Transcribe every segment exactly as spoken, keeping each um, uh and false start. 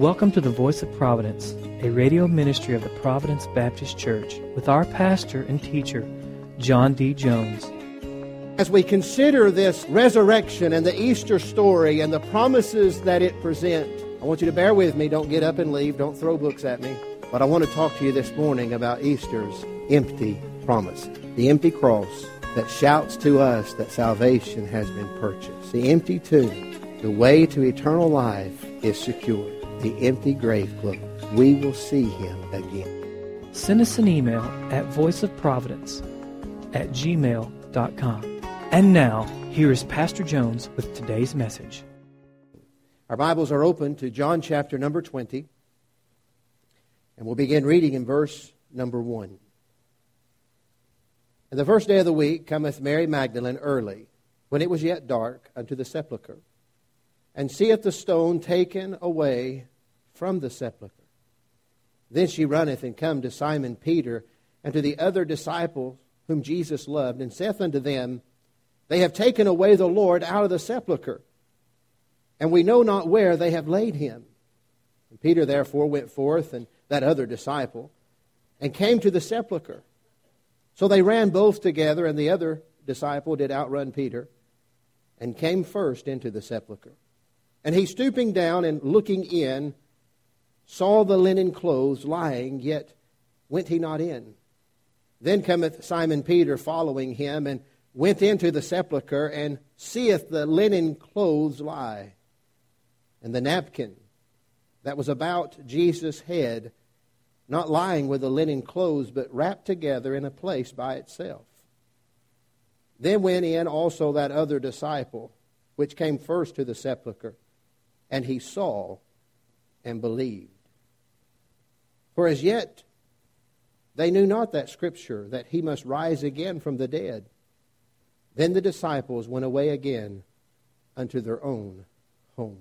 Welcome to the Voice of Providence, a radio ministry of the Providence Baptist Church with our pastor and teacher, John D. Jones. As we consider this resurrection and the Easter story and the promises that it presents, I want you to bear with me. Don't get up and leave. Don't throw books at me. But I want to talk to you this morning about Easter's empty promise. The empty cross that shouts to us that salvation has been purchased. The empty tomb, the way to eternal life is secured. The empty grave clothes. We will see Him again. Send us an email at voiceofprovidence at gmail dot com. And now, here is Pastor Jones with today's message. Our Bibles are open to John chapter number twenty. And we'll begin reading in verse number one. And the first day of the week cometh Mary Magdalene early, when it was yet dark, unto the sepulchre, and seeth the stone taken away from the sepulchre. Then she runneth and come to Simon Peter and to the other disciples whom Jesus loved, and saith unto them, They have taken away the Lord out of the sepulchre, and we know not where they have laid Him. And Peter therefore went forth, and that other disciple, and came to the sepulchre. So they ran both together, and the other disciple did outrun Peter, and came first into the sepulchre. And he, stooping down and looking in, saw the linen clothes lying, yet went he not in. Then cometh Simon Peter following him, and went into the sepulchre, and seeth the linen clothes lie, and the napkin that was about Jesus' head, not lying with the linen clothes, but wrapped together in a place by itself. Then went in also that other disciple, which came first to the sepulchre, and he saw and believed. For as yet they knew not that Scripture, that He must rise again from the dead. Then the disciples went away again unto their own home.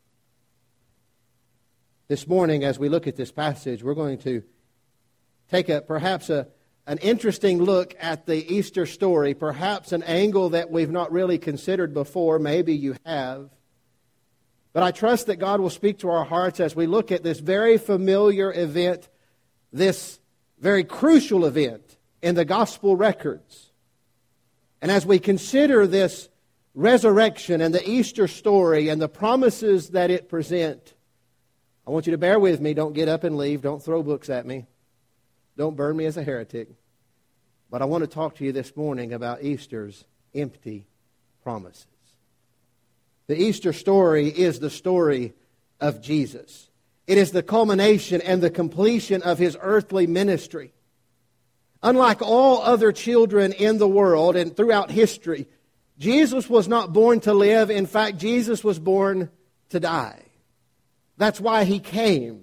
This morning, as we look at this passage, we're going to take a perhaps a, an interesting look at the Easter story, perhaps an angle that we've not really considered before. Maybe you have. But I trust that God will speak to our hearts as we look at this very familiar event, this very crucial event in the gospel records. And as we consider this resurrection and the Easter story and the promises that it presents, I want you to bear with me. Don't get up and leave. Don't throw books at me. Don't burn me as a heretic. But I want to talk to you this morning about Easter's empty promises. The Easter story is the story of Jesus. It is the culmination and the completion of His earthly ministry. Unlike all other children in the world and throughout history, Jesus was not born to live. In fact, Jesus was born to die. That's why He came.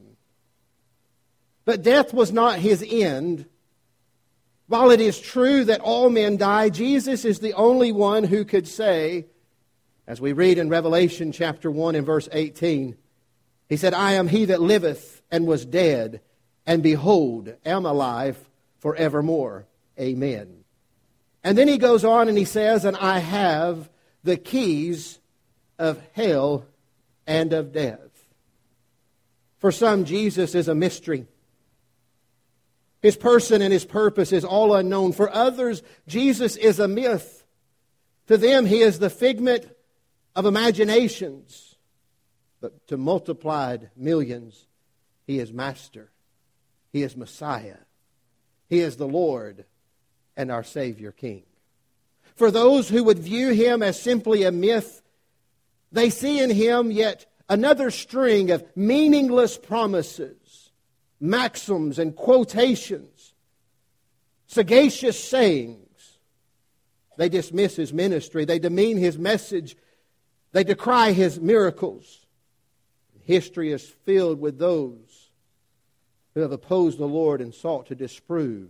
But death was not His end. While it is true that all men die, Jesus is the only one who could say, as we read in Revelation chapter one and verse eighteen, He said, I am He that liveth and was dead, and behold, am alive forevermore. Amen. And then He goes on and He says, and I have the keys of hell and of death. For some, Jesus is a mystery. His person and His purpose is all unknown. For others, Jesus is a myth. To them, He is the figment of imaginations. But to multiplied millions, He is Master. He is Messiah. He is the Lord and our Savior King. For those who would view Him as simply a myth, they see in Him yet another string of meaningless promises, maxims and quotations, sagacious sayings. They dismiss His ministry. They demean His message. They decry His miracles. History is filled with those who have opposed the Lord and sought to disprove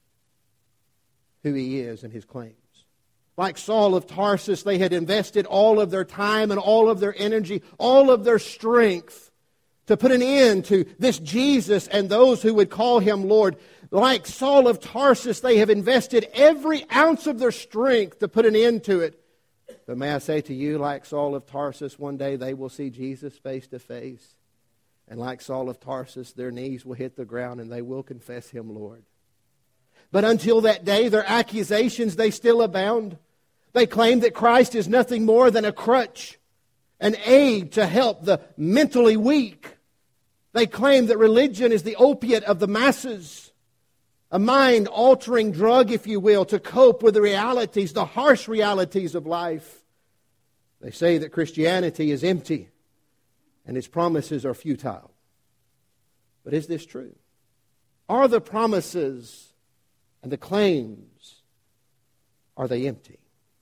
who He is and His claims. Like Saul of Tarsus, they had invested all of their time and all of their energy, all of their strength to put an end to this Jesus and those who would call Him Lord. Like Saul of Tarsus, they have invested every ounce of their strength to put an end to it. But may I say to you, like Saul of Tarsus, one day they will see Jesus face to face. And like Saul of Tarsus, their knees will hit the ground and they will confess Him Lord. But until that day, their accusations, they still abound. They claim that Christ is nothing more than a crutch, an aid to help the mentally weak. They claim that religion is the opiate of the masses, a mind-altering drug, if you will, to cope with the realities, the harsh realities of life. They say that Christianity is empty and its promises are futile. But is this true? Are the promises and the claims, are they empty?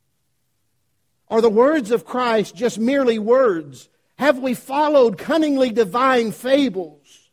Are the words of Christ just merely words? Have we followed cunningly divine fables?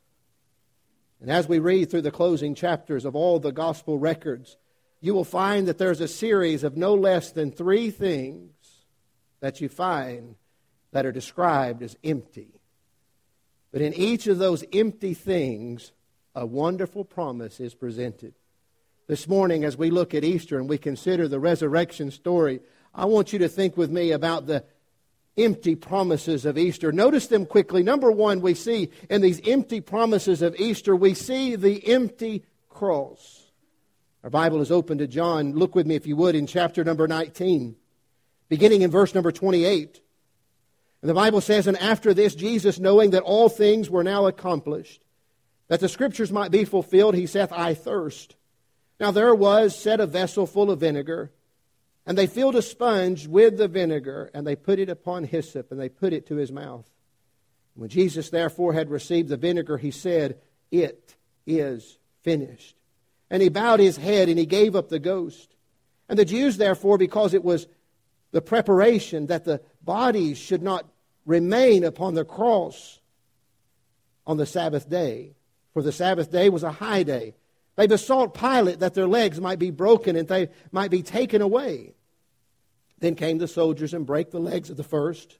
And as we read through the closing chapters of all the gospel records, you will find that there's a series of no less than three things that you find that are described as empty. But in each of those empty things, a wonderful promise is presented. This morning, as we look at Easter and we consider the resurrection story, I want you to think with me about the empty promises of Easter. Notice them quickly. Number one, we see in these empty promises of Easter, we see the empty cross. Our Bible is open to John. Look with me, if you would, in chapter number nineteen, beginning in verse number twenty-eight. And the Bible says, "And after this, Jesus, knowing that all things were now accomplished, that the Scriptures might be fulfilled, He saith, I thirst. Now there was set a vessel full of vinegar, and they filled a sponge with the vinegar, and they put it upon hyssop, and they put it to His mouth. When Jesus therefore had received the vinegar, He said, It is finished. And He bowed His head, and He gave up the ghost. And the Jews therefore, because it was the preparation that the bodies should not remain upon the cross on the Sabbath day, for the Sabbath day was a high day, they besought Pilate that their legs might be broken and they might be taken away. Then came the soldiers and brake the legs of the first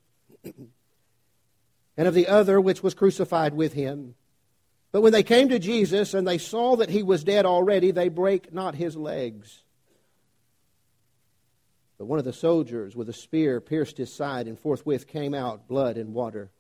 and of the other which was crucified with Him. But when they came to Jesus and they saw that He was dead already, they brake not His legs. But one of the soldiers with a spear pierced His side, and forthwith came out blood and water.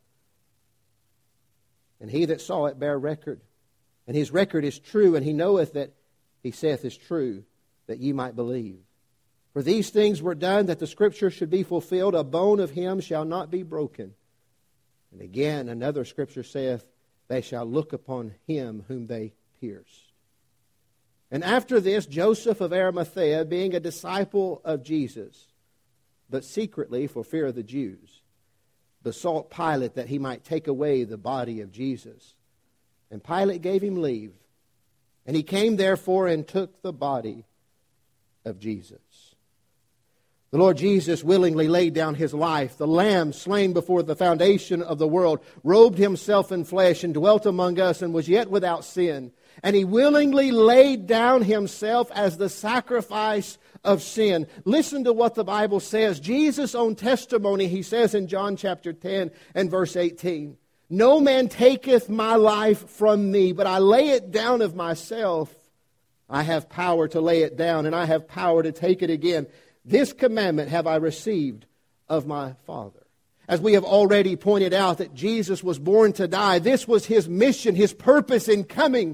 And he that saw it bare record. And his record is true, and he knoweth that he saith is true, that ye might believe. For these things were done, that the Scripture should be fulfilled, a bone of him shall not be broken. And again another Scripture saith, they shall look upon Him whom they pierced. And after this, Joseph of Arimathea, being a disciple of Jesus, but secretly for fear of the Jews, besought Pilate that he might take away the body of Jesus. And Pilate gave him leave. And he came therefore and took the body of Jesus. The Lord Jesus willingly laid down His life. The Lamb slain before the foundation of the world robed Himself in flesh and dwelt among us and was yet without sin. And He willingly laid down Himself as the sacrifice of sin. Listen to what the Bible says. Jesus' own testimony, He says in John chapter ten and verse eighteen. No man taketh my life from me, but I lay it down of myself. I have power to lay it down, and I have power to take it again. This commandment have I received of my Father. As we have already pointed out that Jesus was born to die, this was His mission, His purpose in coming.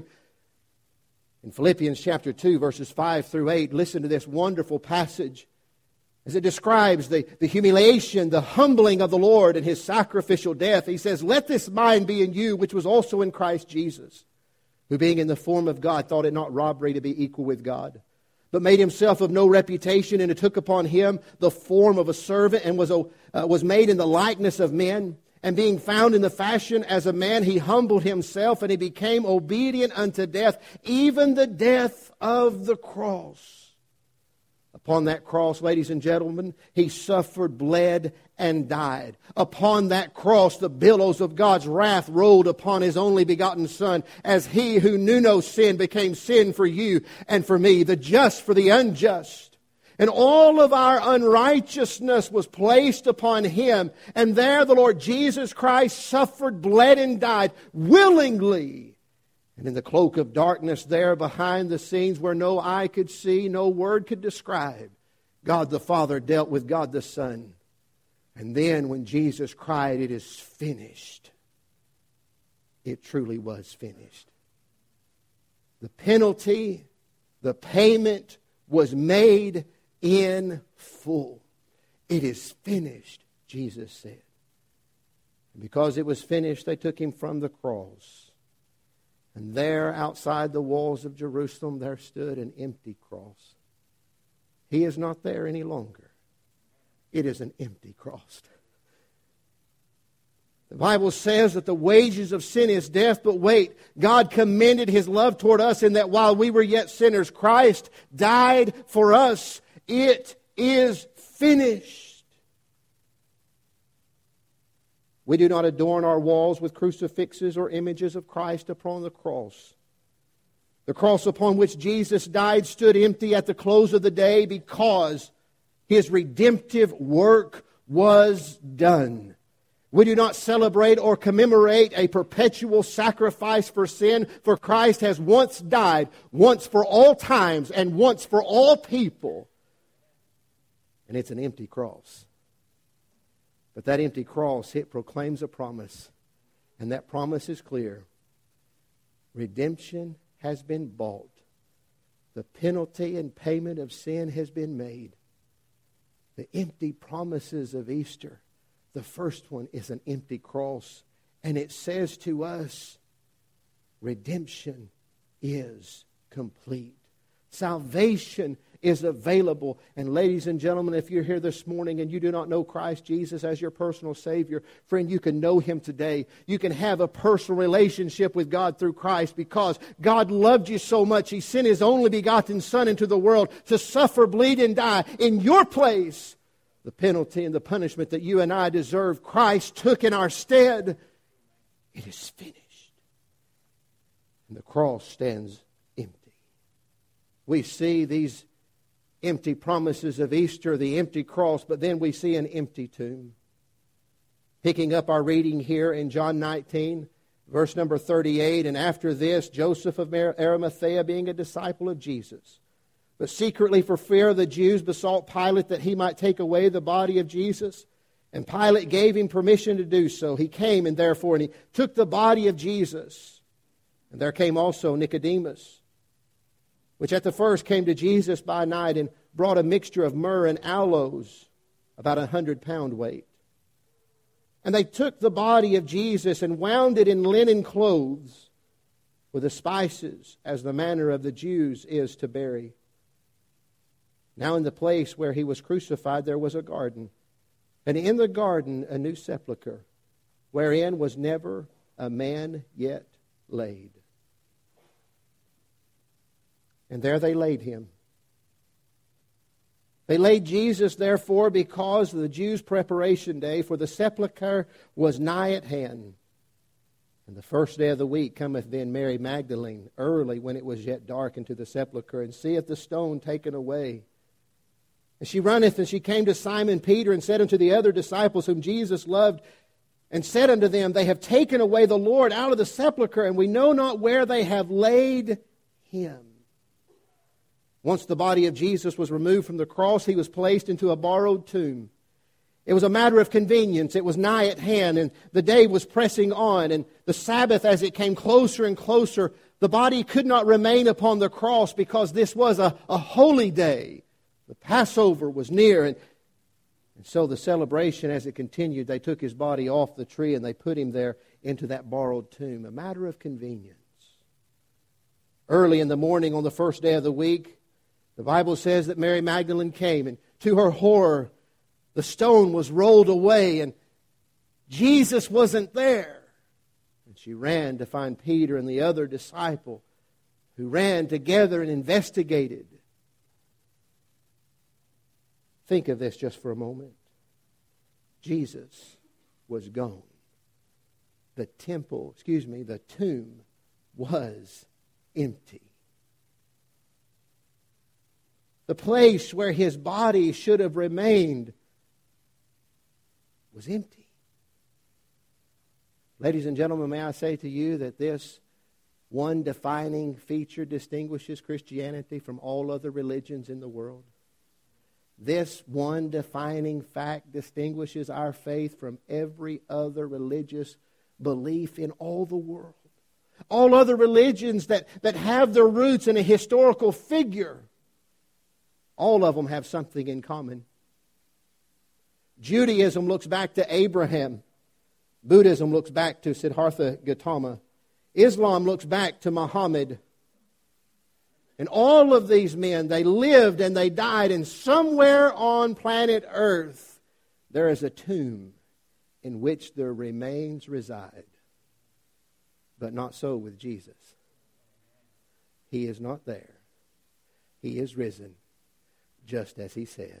In Philippians chapter two, verses five through eight, listen to this wonderful passage as it describes the, the humiliation, the humbling of the Lord and His sacrificial death. He says, let this mind be in you, which was also in Christ Jesus, who being in the form of God, thought it not robbery to be equal with God, but made Himself of no reputation, and took upon Him the form of a servant, and was, uh, was made in the likeness of men. And being found in the fashion as a man, He humbled Himself, and He became obedient unto death, even the death of the cross. Upon that cross, ladies and gentlemen, He suffered, bled, and died. Upon that cross, the billows of God's wrath rolled upon His only begotten Son, as He who knew no sin became sin for you and for me, the just for the unjust. And all of our unrighteousness was placed upon Him. And there the Lord Jesus Christ suffered, bled, and died willingly. And in the cloak of darkness there behind the scenes, where no eye could see, no word could describe, God the Father dealt with God the Son. And then when Jesus cried, it is finished, it truly was finished. The penalty, the payment was made in full. It is finished, Jesus said. And because it was finished, they took him from the cross. And there, outside the walls of Jerusalem, there stood an empty cross. He is not there any longer. It is an empty cross. The Bible says that the wages of sin is death, but wait, God commended His love toward us in that while we were yet sinners, Christ died for us. It is finished. We do not adorn our walls with crucifixes or images of Christ upon the cross. The cross upon which Jesus died stood empty at the close of the day because His redemptive work was done. We do not celebrate or commemorate a perpetual sacrifice for sin, for Christ has once died, once for all times, and once for all people. And it's an empty cross. But that empty cross, it proclaims a promise. And that promise is clear. Redemption has been bought. The penalty and payment of sin has been made. The empty promises of Easter. The first one is an empty cross. And it says to us, redemption is complete. Salvation is available. And ladies and gentlemen, if you're here this morning and you do not know Christ Jesus as your personal Savior, friend, you can know Him today. You can have a personal relationship with God through Christ because God loved you so much. He sent His only begotten Son into the world to suffer, bleed, and die in your place. The penalty and the punishment that you and I deserve, Christ took in our stead. It is finished. And the cross stands empty. We see these empty promises of Easter, the empty cross, but then we see an empty tomb. Picking up our reading here in John nineteen, verse number thirty-eight, and after this, Joseph of Arimathea, being a disciple of Jesus, but secretly for fear of the Jews, besought Pilate that he might take away the body of Jesus. And Pilate gave him permission to do so. He came, and therefore, and he took the body of Jesus. And there came also Nicodemus, which at the first came to Jesus by night and brought a mixture of myrrh and aloes, about a hundred pound weight. And they took the body of Jesus and wound it in linen clothes with the spices, as the manner of the Jews is to bury. Now in the place where He was crucified there was a garden, and in the garden a new sepulchre, wherein was never a man yet laid. And there they laid Him. They laid Jesus, therefore, because of the Jews' preparation day, for the sepulchre was nigh at hand. And the first day of the week cometh then Mary Magdalene, early when it was yet dark, into the sepulchre, and seeth the stone taken away. And she runneth, and she came to Simon Peter, and said unto the other disciples whom Jesus loved, and said unto them, They have taken away the Lord out of the sepulchre, and we know not where they have laid Him. Once the body of Jesus was removed from the cross, He was placed into a borrowed tomb. It was a matter of convenience. It was nigh at hand, and the day was pressing on, and the Sabbath, as it came closer and closer, the body could not remain upon the cross because this was a, a holy day. The Passover was near, and, and so the celebration, as it continued, they took His body off the tree and they put Him there into that borrowed tomb. A matter of convenience. Early in the morning on the first day of the week, the Bible says that Mary Magdalene came, and to her horror, the stone was rolled away and Jesus wasn't there. And she ran to find Peter and the other disciple, who ran together and investigated. Think of this just for a moment. Jesus was gone. The temple, excuse me, the tomb was empty. The place where His body should have remained was empty. Ladies and gentlemen, may I say to you that this one defining feature distinguishes Christianity from all other religions in the world? This one defining fact distinguishes our faith from every other religious belief in all the world. All other religions that, that have their roots in a historical figure, all of them have something in common. Judaism looks back to Abraham. Buddhism looks back to Siddhartha Gautama. Islam looks back to Muhammad. And all of these men, they lived and they died, and somewhere on planet Earth there is a tomb in which their remains reside. But not so with Jesus. He is not there. He is risen, just as He said.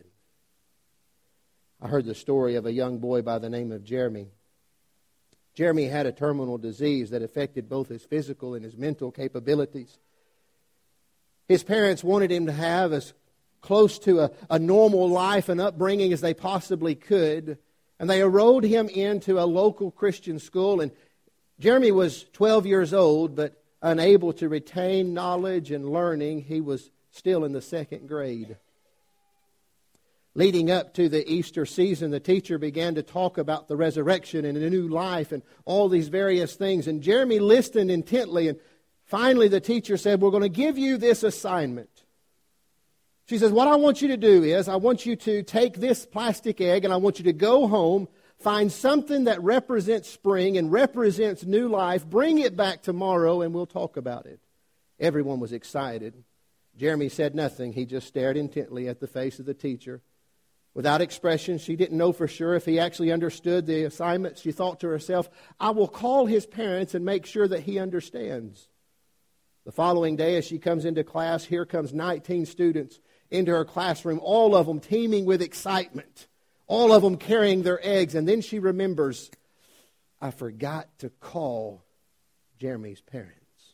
I heard the story of a young boy by the name of Jeremy. Jeremy had a terminal disease that affected both his physical and his mental capabilities. His parents wanted him to have as close to a, a normal life and upbringing as they possibly could. And they enrolled him into a local Christian school. And Jeremy was twelve years old, but unable to retain knowledge and learning. He was still in the second grade. Leading up to the Easter season, the teacher began to talk about the resurrection and a new life and all these various things. And Jeremy listened intently, and finally the teacher said, "We're going to give you this assignment." She says, "What I want you to do is, I want you to take this plastic egg and I want you to go home, find something that represents spring and represents new life, bring it back tomorrow and we'll talk about it." Everyone was excited. Jeremy said nothing. He just stared intently at the face of the teacher. Without expression, she didn't know for sure if he actually understood the assignment. She thought to herself, "I will call his parents and make sure that he understands." The following day, as she comes into class, here comes nineteen students into her classroom, all of them teeming with excitement, all of them carrying their eggs. And then she remembers, "I forgot to call Jeremy's parents."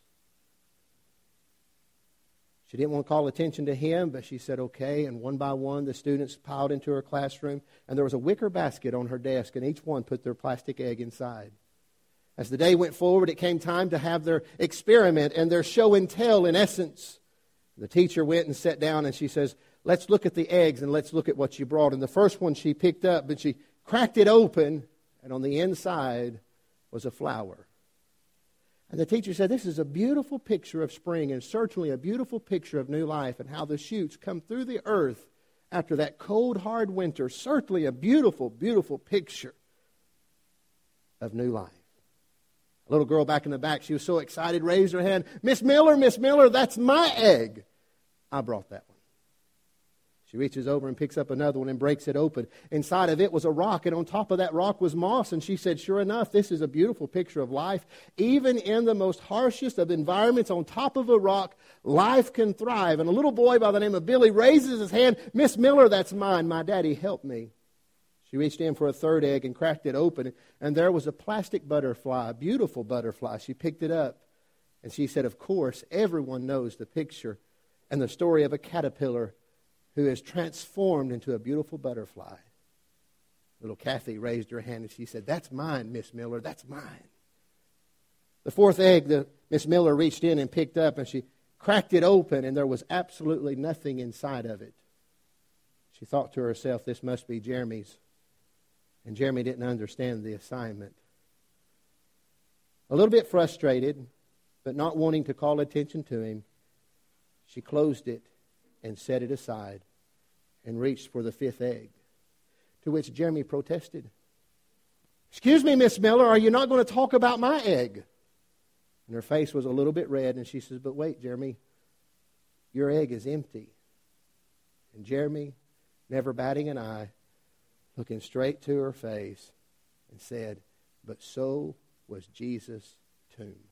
She didn't want to call attention to him, but she said, "Okay." And one by one, the students piled into her classroom. And there was a wicker basket on her desk, and each one put their plastic egg inside. As the day went forward, it came time to have their experiment and their show and tell, in essence. The teacher went and sat down, and she says, "Let's look at the eggs, and let's look at what you brought." And the first one she picked up, but she cracked it open, and on the inside was a flower. And the teacher said, "This is a beautiful picture of spring, and certainly a beautiful picture of new life, and how the shoots come through the earth after that cold, hard winter. Certainly a beautiful, beautiful picture of new life." A little girl back in the back, she was so excited, raised her hand. "Miss Miller, Miss Miller, that's my egg. I brought that one." She reaches over and picks up another one and breaks it open. Inside of it was a rock, and on top of that rock was moss. And she said, "Sure enough, this is a beautiful picture of life. Even in the most harshest of environments, on top of a rock, life can thrive." And a little boy by the name of Billy raises his hand. "Miss Miller, that's mine. My daddy helped me." She reached in for a third egg and cracked it open, and there was a plastic butterfly, a beautiful butterfly. She picked it up, and she said, "Of course, everyone knows the picture and the story of a caterpillar who is transformed into a beautiful butterfly." Little Kathy raised her hand and she said, "That's mine, Miss Miller, that's mine." The fourth egg that Miss Miller reached in and picked up, and she cracked it open, and there was absolutely nothing inside of it. She thought to herself, "This must be Jeremy's." And Jeremy didn't understand the assignment. A little bit frustrated, but not wanting to call attention to him, she closed it and set it aside and reached for the fifth egg, to which Jeremy protested. "Excuse me, Miss Miller, are you not going to talk about my egg?" And her face was a little bit red, and she says, "But wait, Jeremy, your egg is empty." And Jeremy, never batting an eye, looking straight to her face, and said, "But so was Jesus' tomb."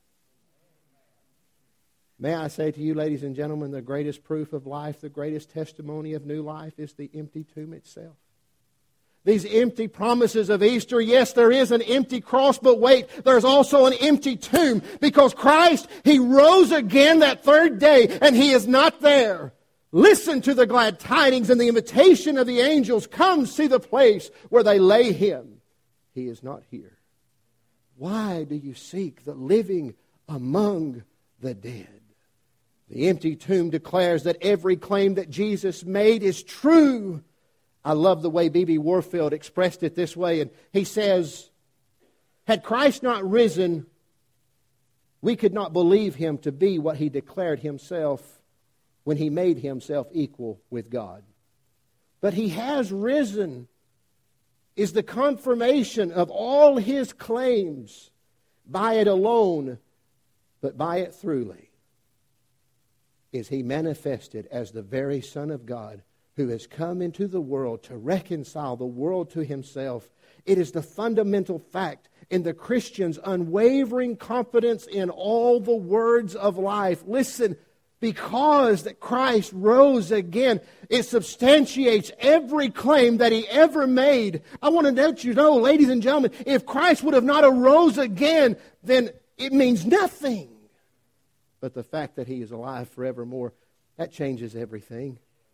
May I say to you, ladies and gentlemen, the greatest proof of life, the greatest testimony of new life is the empty tomb itself. These empty promises of Easter, yes, there is an empty cross, but wait, there's also an empty tomb, because Christ, He rose again that third day, and He is not there. Listen to the glad tidings and the invitation of the angels. Come see the place where they lay Him. He is not here. Why do you seek the living among the dead? The empty tomb declares that every claim that Jesus made is true. I love the way B B Warfield expressed it this way. And he says, Had Christ not risen, we could not believe him to be what he declared himself when he made himself equal with God. But he has risen is the confirmation of all his claims, by it alone, but by it throughly, is he manifested as the very Son of God who has come into the world to reconcile the world to himself. It is the fundamental fact in the Christian's unwavering confidence in all the words of life. Listen, because that Christ rose again, it substantiates every claim that he ever made. I want to let you know, ladies and gentlemen, if Christ would have not arose again, then it means nothing. But the fact that he is alive forevermore, that changes everything.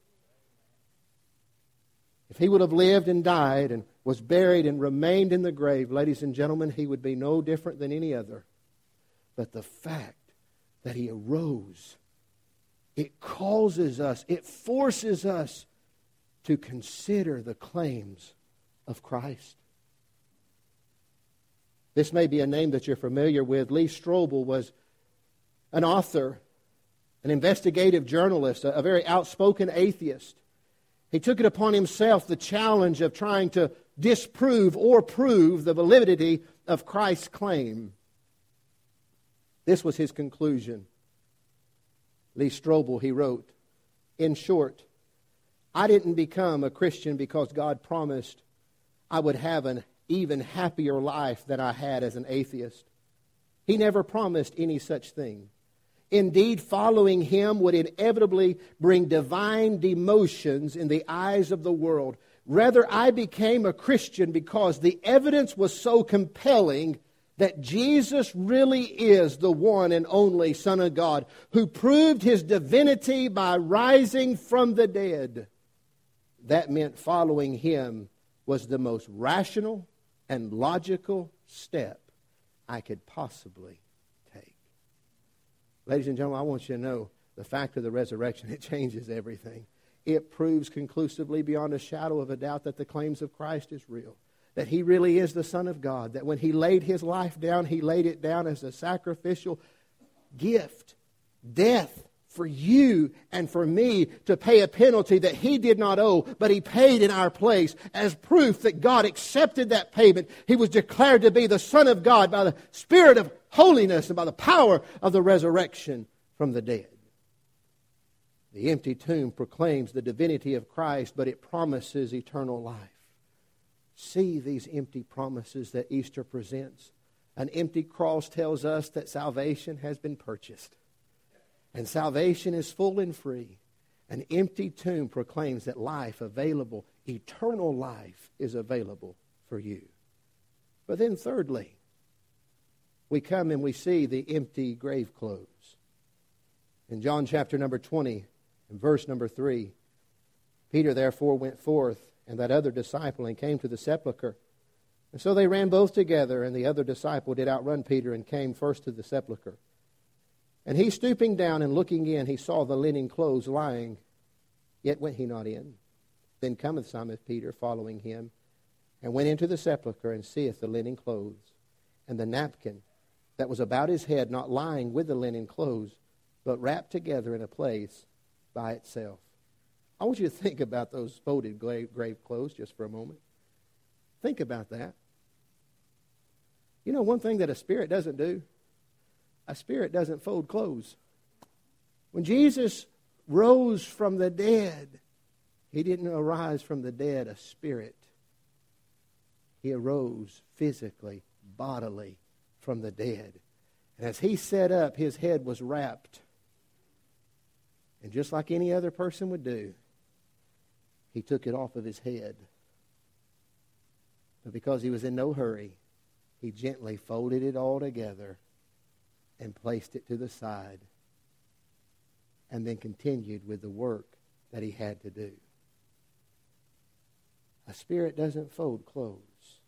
If he would have lived and died and was buried and remained in the grave, ladies and gentlemen, he would be no different than any other. But the fact that he arose, it causes us, it forces us to consider the claims of Christ. This may be a name that you're familiar with. Lee Strobel was an author, an investigative journalist, a, a very outspoken atheist. He took it upon himself the challenge of trying to disprove or prove the validity of Christ's claim. This was his conclusion. Lee Strobel, he wrote, in short, I didn't become a Christian because God promised I would have an even happier life than I had as an atheist. He never promised any such thing. Indeed, following him would inevitably bring divine demotions in the eyes of the world. Rather, I became a Christian because the evidence was so compelling that Jesus really is the one and only Son of God who proved his divinity by rising from the dead. That meant following him was the most rational and logical step I could possibly take. Ladies and gentlemen, I want you to know the fact of the resurrection, it changes everything. It proves conclusively beyond a shadow of a doubt that the claims of Christ is real. That he really is the Son of God. That when he laid his life down, he laid it down as a sacrificial gift. Death for you and for me to pay a penalty that he did not owe, but he paid in our place as proof that God accepted that payment. He was declared to be the Son of God by the Spirit of holiness and by the power of the resurrection from the dead. The empty tomb proclaims the divinity of Christ, but it promises eternal life. See these empty promises that Easter presents. An empty cross tells us that salvation has been purchased. And salvation is full and free. An empty tomb proclaims that life available, eternal life, is available for you. But then thirdly, we come and we see the empty grave clothes. In John chapter number twenty, in verse number three, Peter therefore went forth and that other disciple and came to the sepulchre. And so they ran both together, and the other disciple did outrun Peter and came first to the sepulchre. And he, stooping down and looking in, he saw the linen clothes lying, yet went he not in. Then cometh Simon Peter, following him, and went into the sepulchre, and seeth the linen clothes, and the napkin that was about his head, not lying with the linen clothes, but wrapped together in a place by itself. I want you to think about those folded grave clothes just for a moment. Think about that. You know one thing that a spirit doesn't do? A spirit doesn't fold clothes. When Jesus rose from the dead, he didn't arise from the dead a spirit. He arose physically, bodily from the dead. And as he sat up, his head was wrapped. And just like any other person would do, he took it off of his head. But because he was in no hurry, he gently folded it all together and placed it to the side, and then continued with the work that he had to do. A spirit doesn't fold clothes.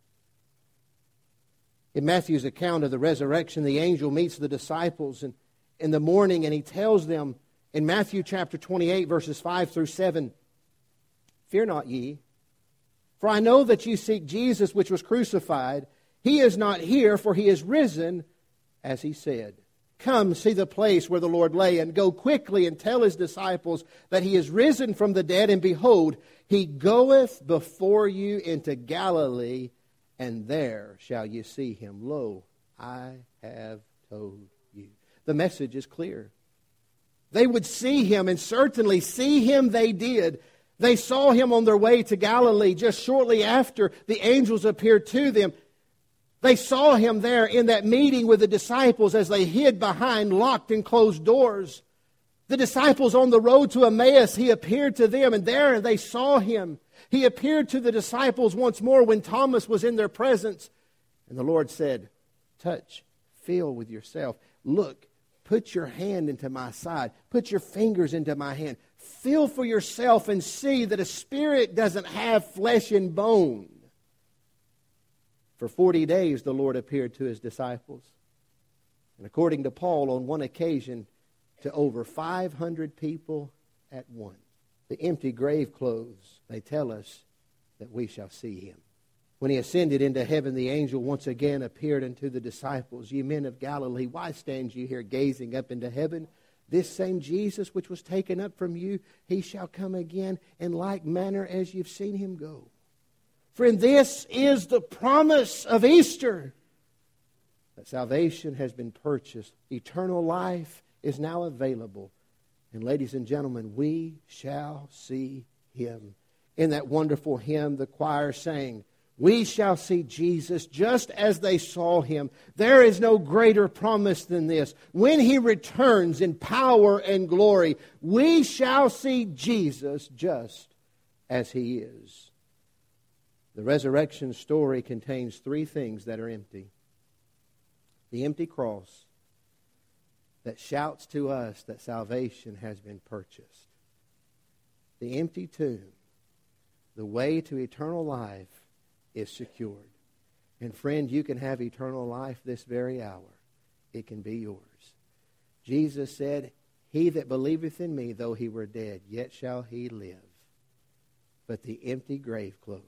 In Matthew's account of the resurrection, the angel meets the disciples in, in the morning, and he tells them in Matthew chapter twenty-eight, verses five through seven, "Fear not ye, for I know that ye seek Jesus which was crucified. He is not here, for he is risen, as he said. Come, see the place where the Lord lay, and go quickly and tell his disciples that he is risen from the dead, and behold, he goeth before you into Galilee, and there shall you see him. Lo, I have told you. The message is clear. They would see him, and certainly see him they did. They saw him on their way to Galilee just shortly after the angels appeared to them. They saw him there in that meeting with the disciples as they hid behind locked and closed doors. The disciples on the road to Emmaus, he appeared to them, and there they saw him. He appeared to the disciples once more when Thomas was in their presence. And the Lord said, touch, feel with yourself. Look, put your hand into my side. Put your fingers into my hand. Feel for yourself and see that a spirit doesn't have flesh and bone. For forty days the Lord appeared to his disciples. And according to Paul, on one occasion, to over five hundred people at once. The empty grave clothes, they tell us that we shall see him. When he ascended into heaven, the angel once again appeared unto the disciples. Ye men of Galilee, why stand you here gazing up into heaven? This same Jesus which was taken up from you, he shall come again in like manner as you've seen him go. Friend, this is the promise of Easter. That salvation has been purchased. Eternal life is now available. And ladies and gentlemen, we shall see him. In that wonderful hymn, the choir sang, we shall see Jesus just as they saw him. There is no greater promise than this. When he returns in power and glory, we shall see Jesus just as he is. The resurrection story contains three things that are empty. The empty cross that shouts to us that salvation has been purchased. The empty tomb, the way to eternal life, is secured. And friend, you can have eternal life this very hour. It can be yours. Jesus said, he that believeth in me, though he were dead, yet shall he live. But the empty grave clothes,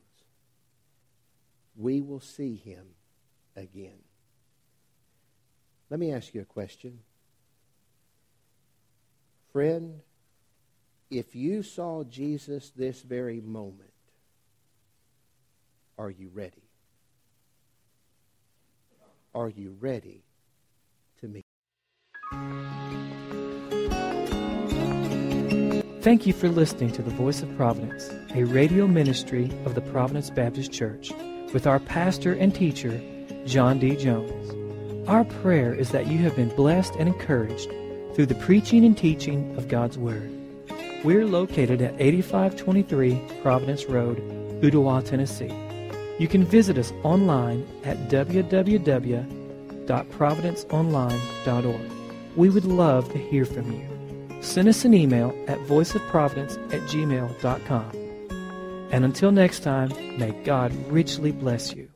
we will see him again. Let me ask you a question. Friend, if you saw Jesus this very moment, are you ready? Are you ready to meet? Thank you for listening to The Voice of Providence, a radio ministry of the Providence Baptist Church, with our pastor and teacher, John D. Jones. Our prayer is that you have been blessed and encouraged through the preaching and teaching of God's Word. We're located at eighty-five twenty-three Providence Road, Ottawa, Tennessee. You can visit us online at w w w dot providence online dot org. We would love to hear from you. Send us an email at voice of providence at gmail dot com. And until next time, may God richly bless you.